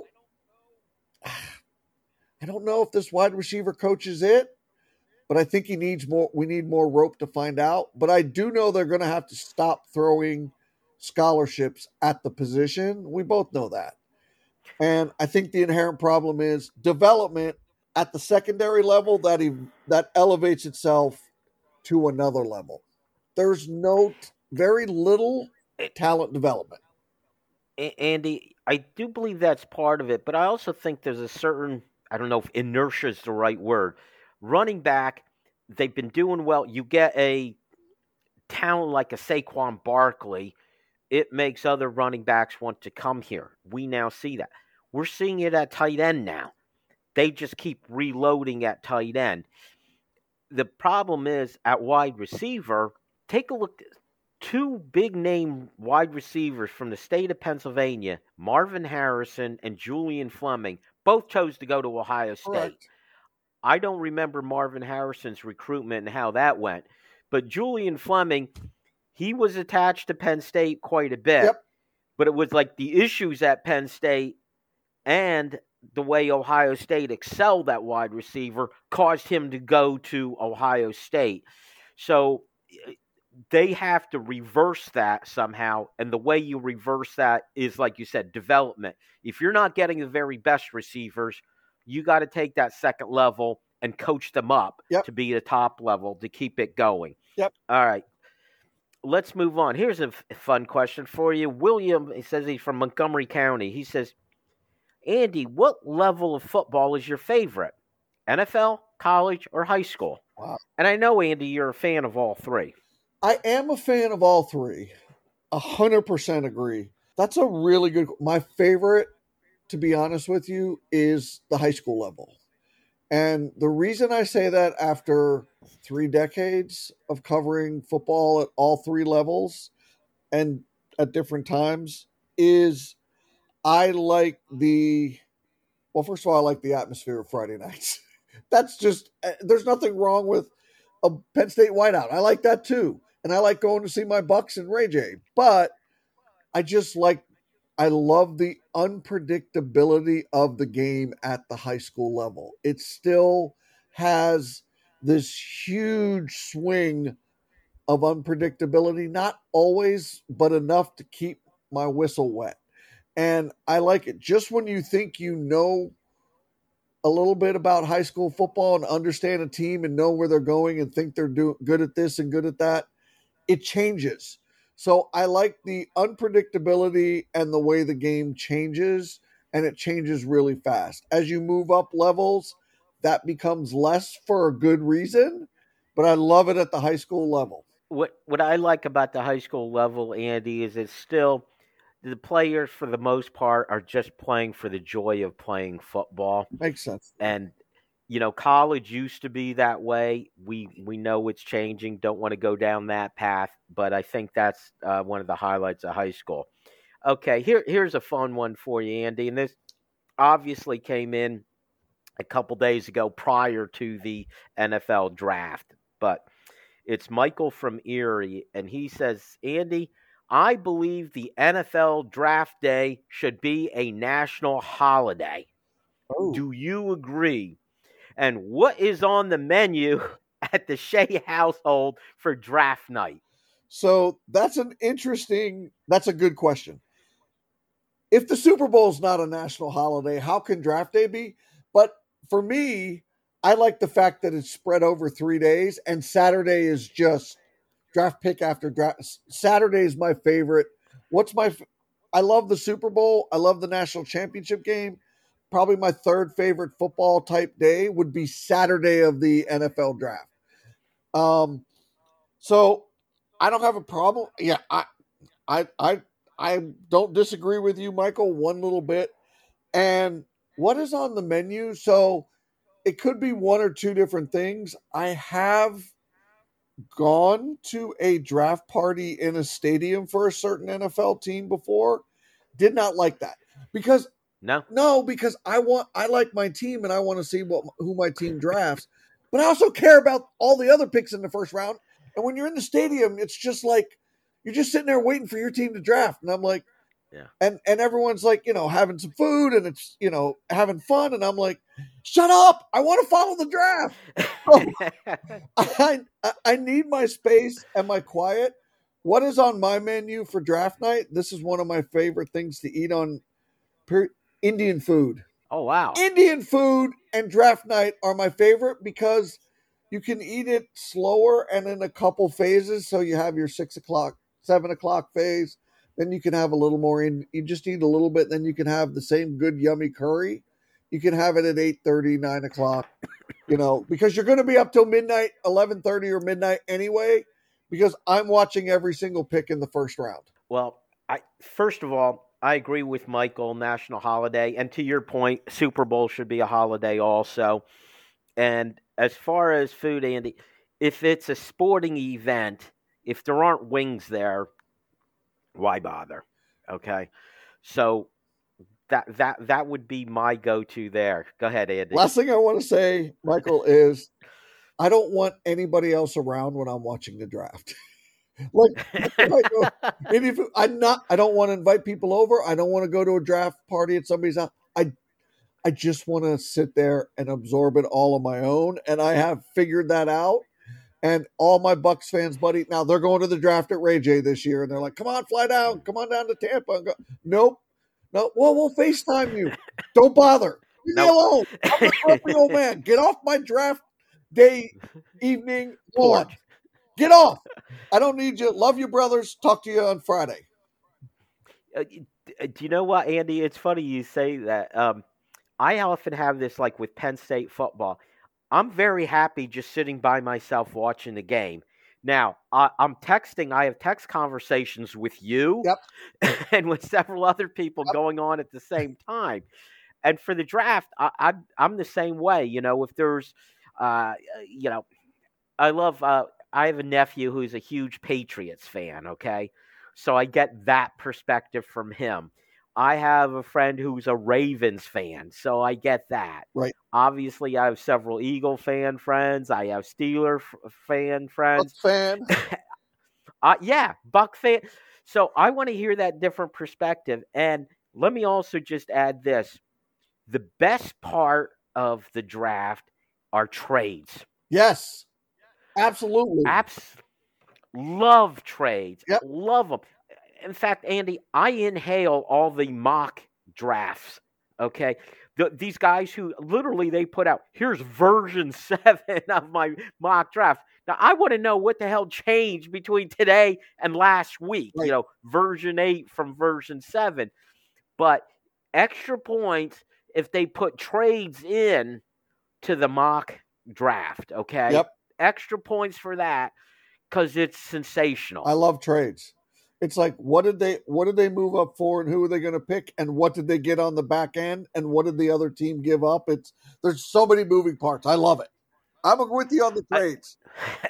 I don't know if this wide receiver coach is it, but I think he needs more. We need more rope to find out. But I do know they're going to have to stop throwing scholarships at the position. We both know that. And I think the inherent problem is development at the secondary level that he, that elevates itself to another level. There's no very little talent development. Andy, I do believe that's part of it, but I also think there's a certain, I don't know if inertia is the right word. Running back, they've been doing well. You get a talent like a Saquon Barkley, it makes other running backs want to come here. We now see that. We're seeing it at tight end now. They just keep reloading at tight end. The problem is at wide receiver, take a look. Two big-name wide receivers from the state of Pennsylvania, Marvin Harrison and Julian Fleming, both chose to go to Ohio State. Correct. I don't remember Marvin Harrison's recruitment and how that went, but Julian Fleming, he was attached to Penn State quite a bit, yep. But it was like the issues at Penn State and the way Ohio State excelled at wide receiver caused him to go to Ohio State. So they have to reverse that somehow, and the way you reverse that is, like you said, development. If you're not getting the very best receivers, you got to take that second level and coach them up yep. to be the top level to keep it going. Yep. All right. let's move on. Here's a f- fun question for you. William, he says he's from Montgomery County. He says, Andy, what level of football is your favorite? N F L, college, or high school? Wow. And I know, Andy, you're a fan of all three. I am a fan of all three. A hundred percent agree. That's a really good. My favorite, to be honest with you, is the high school level. And the reason I say that after three decades of covering football at all three levels and at different times is I like the, well, first of all, I like the atmosphere of Friday nights. That's just, there's nothing wrong with a Penn State whiteout. I like that too. And I like going to see my Bucks and Ray J. But I just like, I love the unpredictability of the game at the high school level. It still has this huge swing of unpredictability, not always, but enough to keep my whistle wet. And I like it. Just when you think you know a little bit about high school football and understand a team and know where they're going and think they're do- good at this and good at that, it changes. So I like the unpredictability and the way the game changes, and it changes really fast. As you move up levels, that becomes less for a good reason, but I love it at the high school level. What what I like about the high school level, Andy, is it's still the players for the most part are just playing for the joy of playing football. Makes sense. And you know, college used to be that way. We we know it's changing. Don't want to go down that path, but I think that's uh, one of the highlights of high school. Okay, here here's a fun one for you, Andy. And this obviously came in a couple days ago prior to the N F L draft, but it's Michael from Erie, and he says, Andy, I believe the N F L draft day should be a national holiday. Oh. Do you agree? And what is on the menu at the Shea household for draft night? So that's an interesting, that's a good question. If the Super Bowl is not a national holiday, how can draft day be? But for me, I like the fact that it's spread over three days and Saturday is just draft pick after draft. Saturday is my favorite. What's my, I love the Super Bowl. I love the national championship game. Probably my third favorite football type day would be Saturday of the N F L draft. Um, so I don't have a problem. Yeah, I, I, I, I don't disagree with you, Michael, one little bit. And what is on the menu? So it could be one or two different things. I have gone to a draft party in a stadium for a certain N F L team before. Did not like that because No, no, because I want I like my team and I want to see what who my team drafts, but I also care about all the other picks in the first round. And when you're in the stadium, it's just like you're just sitting there waiting for your team to draft. And I'm like, yeah, and and everyone's like, you know, having some food and it's you know having fun, and I'm like, shut up! I want to follow the draft. So I I need my space and my quiet. What is on my menu for draft night? This is one of my favorite things to eat on. Per- Indian food. Oh, wow. Indian food and draft night are my favorite because you can eat it slower and in a couple phases. So you have your six o'clock, seven o'clock phase. Then you can have a little more in. You just eat a little bit. Then you can have the same good, yummy curry. You can have it at eight thirty, nine o'clock, you know, because you're going to be up till midnight, eleven thirty or midnight anyway, because I'm watching every single pick in the first round. Well, I first of all, I agree with Michael, national holiday. And to your point, Super Bowl should be a holiday also. And as far as food, Andy, if it's a sporting event, if there aren't wings there, why bother? Okay. So that that that would be my go-to there. Go ahead, Andy. Last thing I want to say, Michael, is I don't want anybody else around when I'm watching the draft. Like, if I'm not, I don't want to invite people over. I don't want to go to a draft party at somebody's house. I, I just want to sit there and absorb it all on my own. And I have figured that out. And all my Bucks fans, buddy, now they're going to the draft at Ray J this year. And they're like, come on, fly down. Come on down to Tampa. And go. Nope. No. Well, we'll FaceTime you. Don't bother. Leave nope. me alone. I'm a grumpy old man. Get off my draft day evening lawn. Get off. I don't need you. Love you, brothers. Talk to you on Friday. Uh, do you know what, Andy? It's funny you say that. Um, I often have this, like with Penn State football. I'm very happy just sitting by myself watching the game. Now, I, I'm texting. I have text conversations with you yep. and with several other people yep. going on at the same time. And for the draft, I, I, I'm the same way. You know, if there's, uh, you know, I love, uh, I have a nephew who's a huge Patriots fan, okay? So I get that perspective from him. I have a friend who's a Ravens fan, so I get that. Right. Obviously, I have several Eagle fan friends. I have Steeler f- fan friends. Buck fan. uh, yeah, Buck fan. So I want to hear that different perspective. And let me also just add this. The best part of the draft are trades. Yes, absolutely. Abs- love trades. Yep. Love them. In fact, Andy, I inhale all the mock drafts, okay? The, these guys who literally they put out, here's version seven of my mock draft. Now, I want to know what the hell changed between today and last week, right. You know, version eight from version seven. But extra points if they put trades in to the mock draft, okay? Yep. Extra points for that because it's sensational. I love trades. It's like, what did they what did they move up for, and who are they going to pick, and what did they get on the back end, and what did the other team give up? It's there's so many moving parts. I love it. I'm with you on the trades.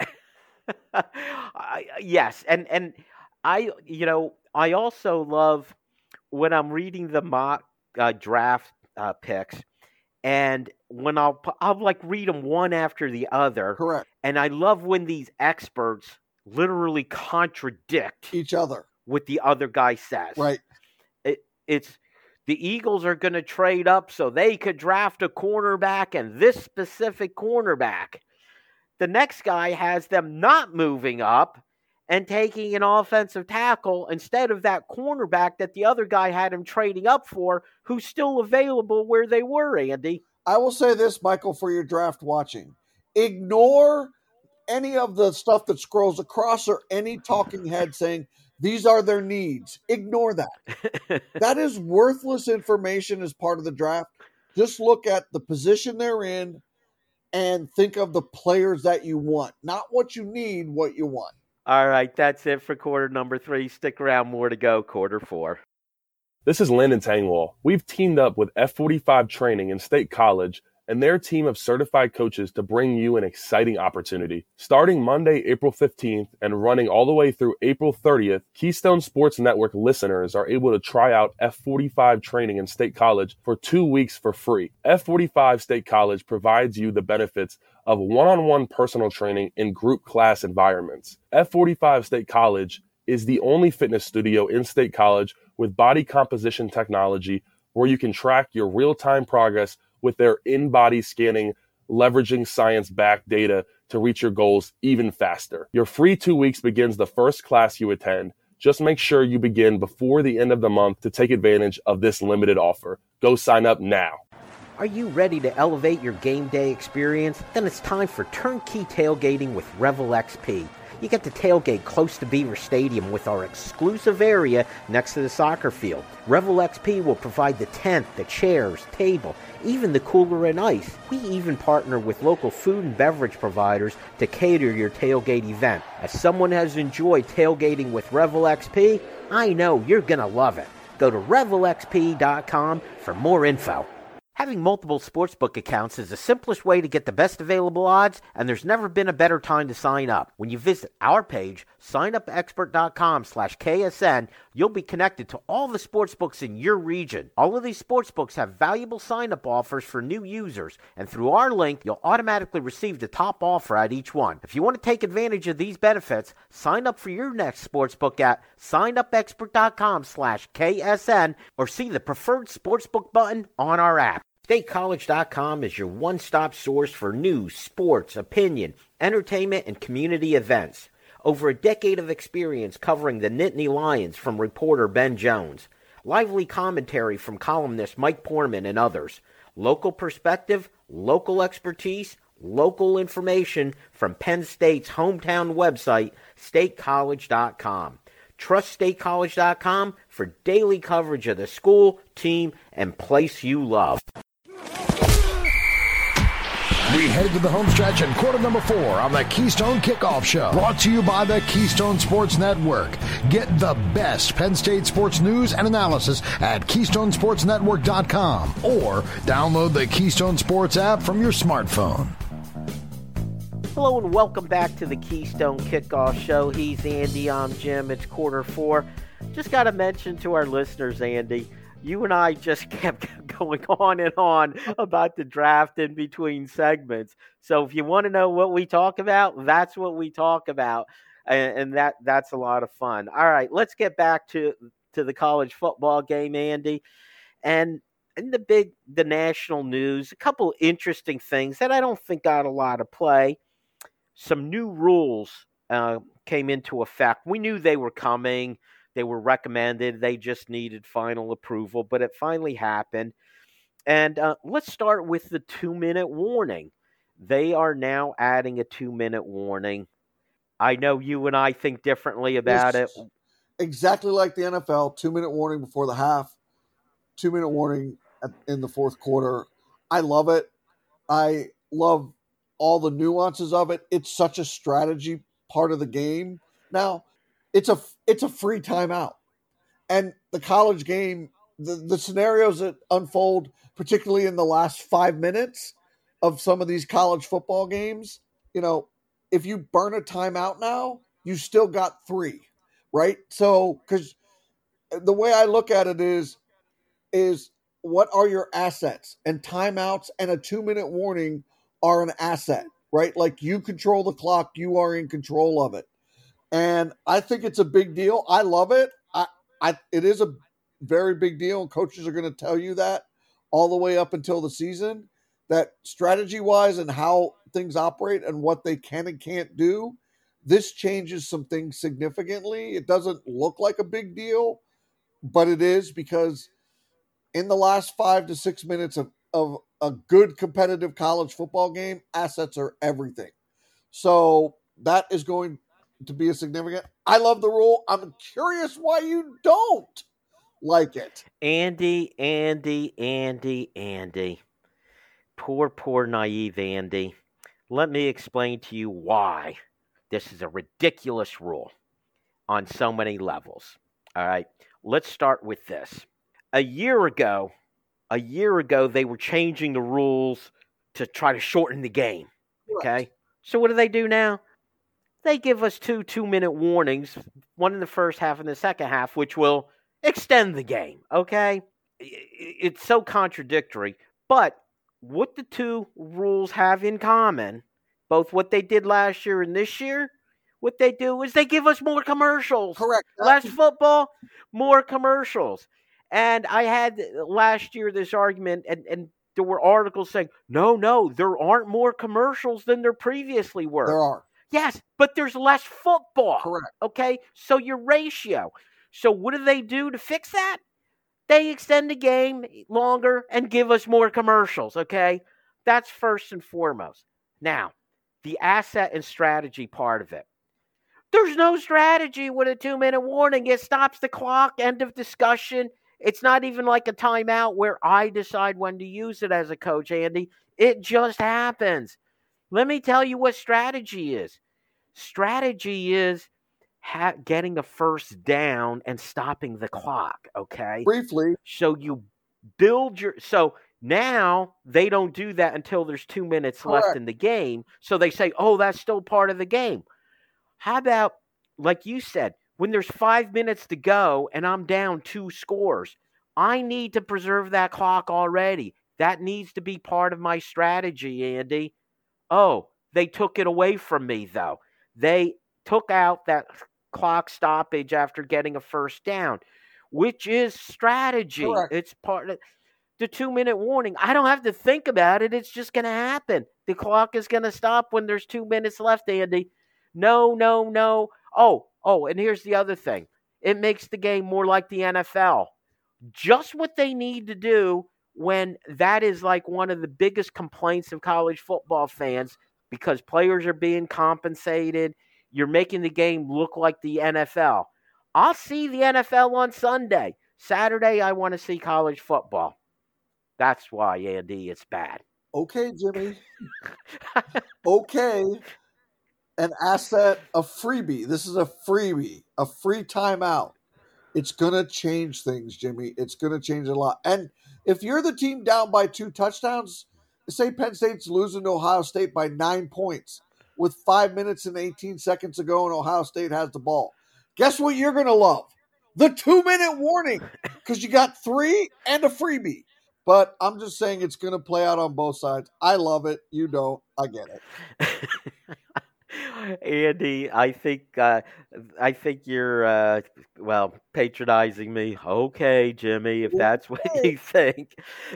I, I, yes, and and I you know I also love when I'm reading the mock uh, draft uh, picks, and when I'll I'll like read them one after the other. Correct. And I love when these experts literally contradict each other what the other guy says. Right. It, it's the Eagles are going to trade up so they could draft a cornerback and this specific cornerback. The next guy has them not moving up and taking an offensive tackle instead of that cornerback that the other guy had him trading up for, who's still available where they were, Andy. I will say this, Michael, for your draft watching. Ignore any of the stuff that scrolls across or any talking head saying these are their needs. Ignore that. That is worthless information as part of the draft. Just look at the position they're in and think of the players that you want, not what you need, what you want. All right, that's it for quarter number three. Stick around, more to go, quarter four. This is Landon Tangwall. We've teamed up with F forty-five Training in State College and their team of certified coaches to bring you an exciting opportunity. Starting Monday, April fifteenth, and running all the way through April thirtieth, Keystone Sports Network listeners are able to try out F forty-five Training in State College for two weeks for free. F forty-five State College provides you the benefits of one-on-one personal training in group class environments. F forty-five State College is the only fitness studio in State College with body composition technology where you can track your real-time progress with their in-body scanning, leveraging science-backed data to reach your goals even faster. Your free two weeks begins the first class you attend. Just make sure you begin before the end of the month to take advantage of this limited offer. Go sign up now. Are you ready to elevate your game day experience? Then it's time for turnkey tailgating with Revel X P. You get to tailgate close to Beaver Stadium with our exclusive area next to the soccer field. Revel X P will provide the tent, the chairs, table, even the cooler and ice. We even partner with local food and beverage providers to cater your tailgate event. As someone has enjoyed tailgating with Revel X P, I know you're going to love it. Go to revel x p dot com for more info. Having multiple sportsbook accounts is the simplest way to get the best available odds, and there's never been a better time to sign up. When you visit our page, sign up expert dot com slash K S N, you'll be connected to all the sportsbooks in your region. All of these sportsbooks have valuable sign-up offers for new users, and through our link, you'll automatically receive the top offer at each one. If you want to take advantage of these benefits, sign up for your next sportsbook at sign up expert dot com slash K S N or see the preferred sportsbook button on our app. State College dot com is your one-stop source for news, sports, opinion, entertainment, and community events. Over a decade of experience covering the Nittany Lions from reporter Ben Jones. Lively commentary from columnist Mike Poorman and others. Local perspective, local expertise, Local information from Penn State's hometown website, state college dot com. Trust state college dot com for daily coverage of the school, team, and place you love. We head to the home stretch in quarter number four on the Keystone Kickoff Show. Brought to you by the Keystone Sports Network. Get the best Penn State sports news and analysis at keystone sports network dot com or download the Keystone Sports app from your smartphone. Hello and welcome back to the Keystone Kickoff Show. He's Andy, I'm Jim. It's quarter four. Just got to mention to our listeners, Andy, you and I just kept going on and on about the draft in between segments. So if you want to know what we talk about, that's what we talk about. And, and that that's a lot of fun. All right, let's get back to, to the college football game, Andy. And in the big, the national news, a couple interesting things that I don't think got a lot of play. Some new rules uh, came into effect. We knew they were coming. They were recommended. They just needed final approval, but it finally happened. And uh, let's start with the two-minute warning. They are now adding a two-minute warning. I know you and I think differently about it's it. Exactly like the N F L, two-minute warning before the half, two-minute warning at, in the fourth quarter. I love it. I love all the nuances of it. It's such a strategy part of the game. Now, it's a it's a free timeout. And the college game, the, the scenarios that unfold, particularly in the last five minutes of some of these college football games, you know, if you burn a timeout now, you still got three, right? So, because the way I look at it is, is what are your assets? And timeouts and a two-minute warning are an asset, right? Like you control the clock, you are in control of it. And I think it's a big deal. I love it. I, I it is a very big deal, and coaches are going to tell you that all the way up until the season, that strategy-wise and how things operate and what they can and can't do, this changes some things significantly. It doesn't look like a big deal, but it is, because in the last five to six minutes of, of a good competitive college football game, assets are everything. So that is going to be a significant. I love the rule. I'm curious why you don't like it. Andy, Andy, Andy, Andy. Poor, poor, naive Andy. Let me explain to you why this is a ridiculous rule on so many levels. All right, let's start with this. A year ago, A year ago, they were changing the rules to try to shorten the game, okay? Right. So what do they do now? They give us two two-minute warnings, one in the first half and the second half, which will extend the game, okay? It's so contradictory. But what the two rules have in common, both what they did last year and this year, what they do is they give us more commercials. Correct. Less football, more commercials. And I had last year this argument, and, and there were articles saying, no, no, there aren't more commercials than there previously were. There are. Yes, but there's less football. Correct. Okay, so your ratio. So what do they do to fix that? They extend the game longer and give us more commercials, okay? That's first and foremost. Now, the asset and strategy part of it. There's no strategy with a two-minute warning. It stops the clock, end of discussion. It's not even like a timeout where I decide when to use it as a coach, Andy. It just happens. Let me tell you what strategy is. Strategy is ha- getting a first down and stopping the clock, okay? Briefly. So you build your... So now they don't do that until there's two minutes Correct. left in the game. So they say, oh, that's still part of the game. How about, like you said, when there's five minutes to go and I'm down two scores, I need to preserve that clock already. That needs to be part of my strategy, Andy. Oh, they took it away from me, though. They took out that clock stoppage after getting a first down, which is strategy. Correct. It's part of the two-minute warning. I don't have to think about it. It's just going to happen. The clock is going to stop when there's two minutes left, Andy. No, no, no. Oh, oh, and here's the other thing. It makes the game more like the N F L. Just what they need to do when that is like one of the biggest complaints of college football fans because players are being compensated. You're making the game look like the N F L. I'll see the N F L on Sunday. Saturday, I want to see college football. That's why, Andy, it's bad. Okay, Jimmy. Okay. An asset, a freebie. This is a freebie, a free timeout. It's going to change things, Jimmy. It's going to change a lot. And if you're the team down by two touchdowns, say Penn State's losing to Ohio State by nine points with five minutes and eighteen seconds to go and Ohio State has the ball. Guess what you're going to love? The two-minute warning because you got three and a freebie. But I'm just saying it's going to play out on both sides. I love it. You don't. I get it. Andy, I think uh, I think you're uh, well patronizing me. Okay, Jimmy, if that's what you think,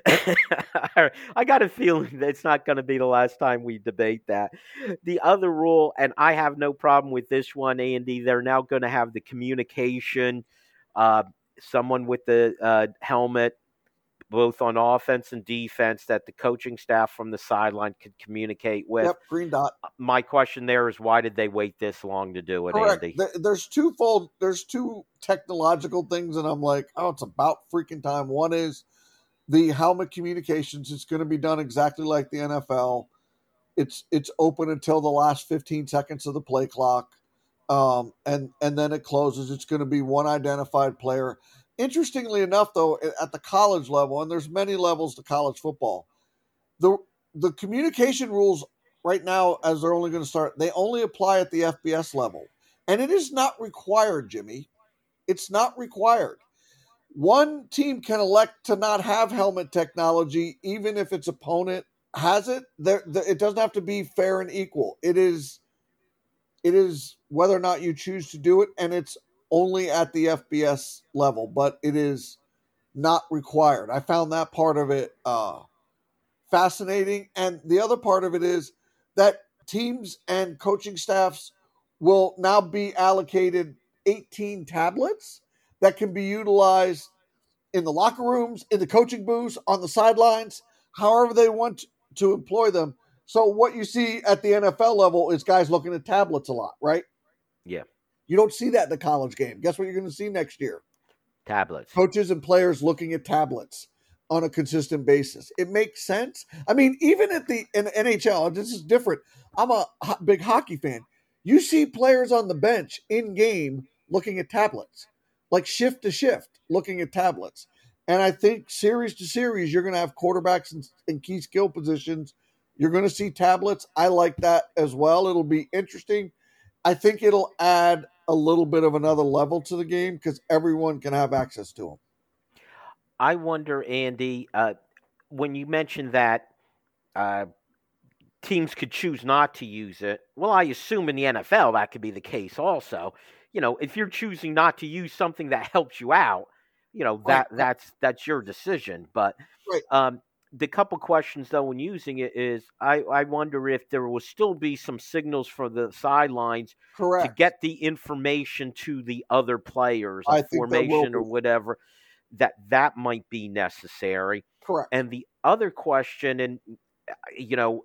I got a feeling that it's not going to be the last time we debate that. The other rule, and I have no problem with this one, Andy. They're now going to have the communication. Uh, someone with the uh, helmet, both on offense and defense, that the coaching staff from the sideline could communicate with. Yep, green dot. My question there is, why did they wait this long to do it, Correct. Andy? There's twofold. There's two technological things, and I'm like, oh, it's about freaking time. One is the helmet communications. It's going to be done exactly like the N F L. It's it's open until the last fifteen seconds of the play clock, um, and and then it closes. It's going to be one identified player. Interestingly enough, though, at the college level, and there's many levels to college football, the the communication rules right now, as they're only going to start, they only apply at the F B S level. And it is not required, Jimmy. It's not required. One team can elect to not have helmet technology, even if its opponent has it. There, it doesn't have to be fair and equal. It is, it is whether or not you choose to do it, and it's only at the F B S level, but it is not required. I found that part of it uh, fascinating. And the other part of it is that teams and coaching staffs will now be allocated eighteen tablets that can be utilized in the locker rooms, in the coaching booths, on the sidelines, however they want to employ them. So what you see at the N F L level is guys looking at tablets a lot, right? Yeah. You don't see that in the college game. Guess what you're going to see next year? Tablets. Coaches and players looking at tablets on a consistent basis. It makes sense. I mean, even at the in the N H L, this is different. I'm a big hockey fan. You see players on the bench in game looking at tablets, like shift to shift, looking at tablets. And I think series to series, you're going to have quarterbacks in, in key skill positions. You're going to see tablets. I like that as well. It'll be interesting. I think it'll add a little bit of another level to the game because everyone can have access to them. I wonder, Andy, uh, when you mentioned that uh, teams could choose not to use it, well, I assume in the N F L that could be the case also. You know, if you're choosing not to use something that helps you out, you know, that Right. that's that's your decision. But Right. um, the couple questions, though, when using it is, I, I wonder if there will still be some signals for the sidelines Correct. to get the information to the other players, I a think there will formation or be. whatever, that that might be necessary. Correct. And the other question, and, you know,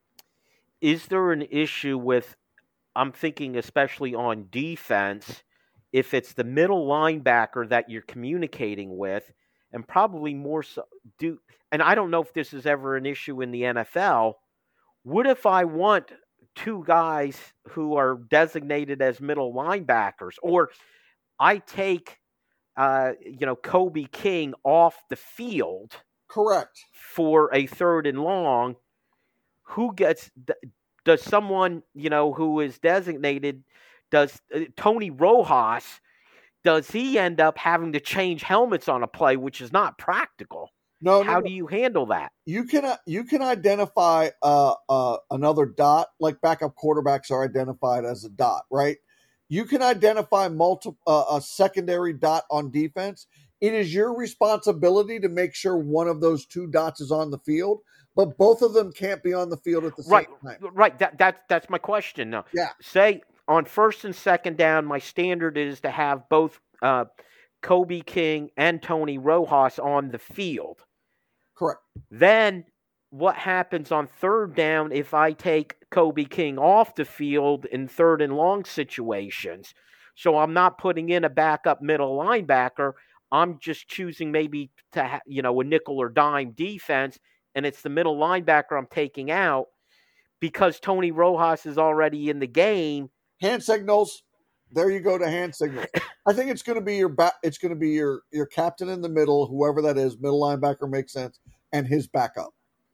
is there an issue with, I'm thinking especially on defense, if it's the middle linebacker that you're communicating with, and probably more so, do, and I don't know if this is ever an issue in the N F L, what if I want two guys who are designated as middle linebackers, or I take, uh, you know, Kobe King off the field Correct. for a third and long, who gets, does someone, you know, who is designated, does uh, Tony Rojas, does he end up having to change helmets on a play, which is not practical? No, How no, do you handle that? you can you can identify uh, uh, another dot, like backup quarterbacks are identified as a dot, right? You can identify multiple uh, a secondary dot on defense. It is your responsibility to make sure one of those two dots is on the field, but both of them can't be on the field at the Right, same time. right. That that that's my question now. Yeah. Say on first and second down, my standard is to have both uh, Kobe King and Tony Rojas on the field. Correct. Then what happens on third down if I take Kobe King off the field in third and long situations? So I'm not putting in a backup middle linebacker. I'm just choosing maybe to ha- you know a nickel or dime defense, and it's the middle linebacker I'm taking out because Tony Rojas is already in the game. Hand signals. There you go to hand signals. I think it's going to be your back. It's going to be your your captain in the middle, whoever that is. Middle linebacker makes sense, and his backup.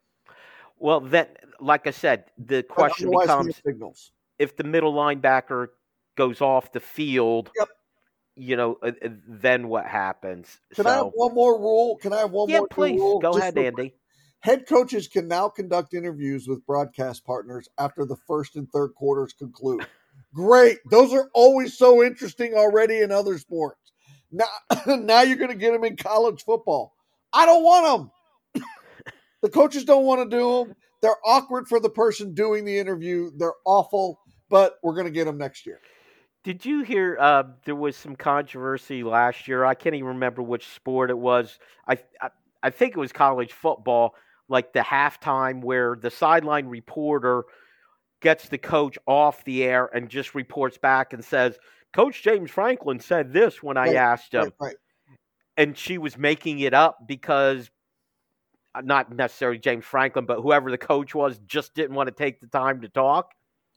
Well, then, like I said, the question Otherwise, becomes signals. If the middle linebacker goes off the field. Yep. You know, uh, then what happens? Can so, I have one more rule? Can I have one yeah, more please. rule? Go Just ahead, real Andy. quick. Head coaches can now conduct interviews with broadcast partners after the first and third quarters conclude. Great. Those are always so interesting already in other sports. Now, now you're going to get them in college football. I don't want them. The coaches don't want to do them. They're awkward for the person doing the interview. They're awful, but we're going to get them next year. Did you hear uh, there was some controversy last year? I can't even remember which sport it was. I, I I think it was college football, like the halftime where the sideline reporter gets the coach off the air and just reports back and says, Coach James Franklin said this when I right, asked him. Right, right. And she was making it up because not necessarily James Franklin, but whoever the coach was just didn't want to take the time to talk.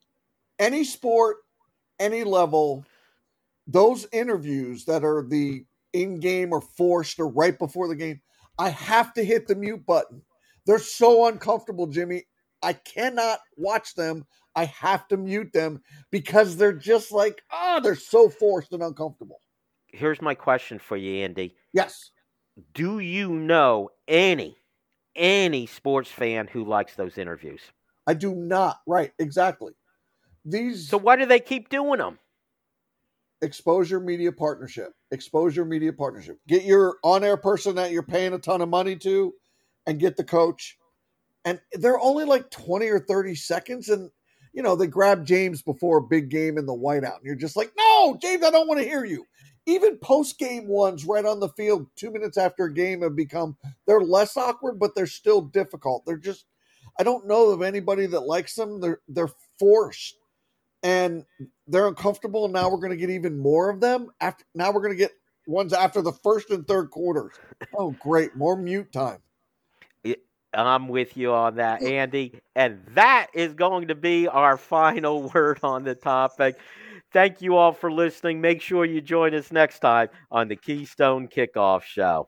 Any sport, any level, those interviews that are the in-game or forced or right before the game, I have to hit the mute button. They're so uncomfortable, Jimmy. I cannot watch them. I have to mute them because they're just like, ah, oh, they're so forced and uncomfortable. Here's my question for you, Andy. Yes. Do you know any, any sports fan who likes those interviews? I do not. Right, exactly. These. So why do they keep doing them? Exposure media partnership. Exposure media partnership. Get your on-air person that you're paying a ton of money to and get the coach. And they're only like twenty or thirty seconds. And, you know, they grab James before a big game in the whiteout. And you're just like, no, James, I don't want to hear you. Even post-game ones right on the field two minutes after a game have become, they're less awkward, but they're still difficult. They're just, I don't know of anybody that likes them. They're, they're forced. And they're uncomfortable. And now we're going to get even more of them. After Now we're going to get ones after the first and third quarters. Oh, great. More mute time. I'm with you on that, Andy. And that is going to be our final word on the topic. Thank you all for listening. Make sure you join us next time on the Keystone Kickoff Show.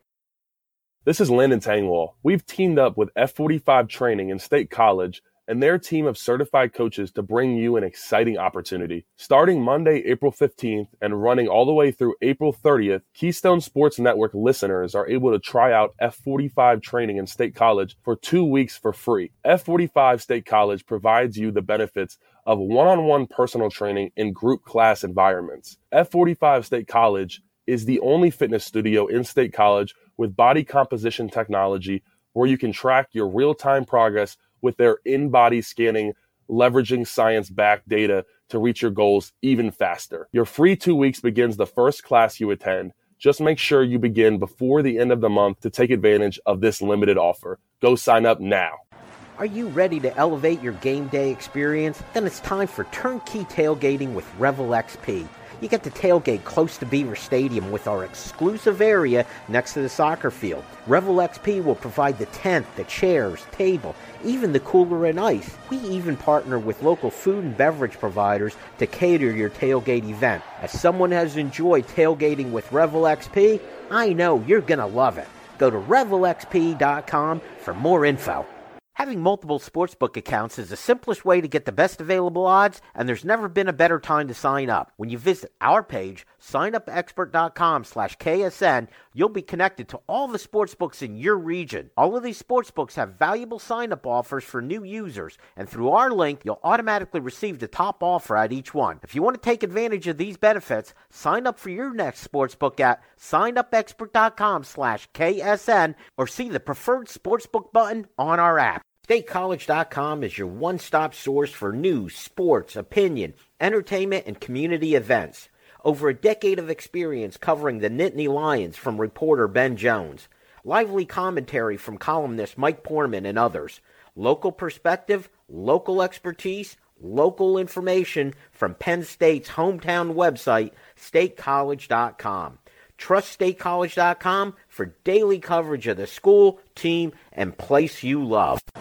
This is Landon Tangwall. We've teamed up with F forty-five Training in State College and their team of certified coaches to bring you an exciting opportunity. Starting Monday, April fifteenth, and running all the way through April thirtieth, Keystone Sports Network listeners are able to try out F forty-five Training in State College for two weeks for free. F forty-five State College provides you the benefits of one-on-one personal training in group class environments. F forty-five State College is the only fitness studio in State College with body composition technology where you can track your real-time progress with their in-body scanning, leveraging science-backed data to reach your goals even faster. Your free two weeks begins the first class you attend. Just make sure you begin before the end of the month to take advantage of this limited offer. Go sign up now. Are you ready to elevate your game day experience? Then it's time for turnkey tailgating with Revel X P. You get to tailgate close to Beaver Stadium with our exclusive area next to the soccer field. Revel X P will provide the tent, the chairs, table, even the cooler and ice. We even partner with local food and beverage providers to cater your tailgate event. As someone has enjoyed tailgating with Revel X P, I know you're going to love it. Go to revel x p dot com for more info. Having multiple sportsbook accounts is the simplest way to get the best available odds, and there's never been a better time to sign up. When you visit our page, sign up expert dot com slash K S N, you'll be connected to all the sportsbooks in your region. All of these sportsbooks have valuable sign-up offers for new users, and through our link, you'll automatically receive the top offer at each one. If you want to take advantage of these benefits, sign up for your next sportsbook at sign up expert dot com slash K S N or see the preferred sportsbook button on our app. State College dot com is your one-stop source for news, sports, opinion, entertainment, and community events. Over a decade of experience covering the Nittany Lions from reporter Ben Jones. lively commentary from columnist Mike Poorman and others, local perspective, local expertise, local information from Penn State's hometown website, state college dot com. Trust state college dot com for daily coverage of the school, team, and place you love.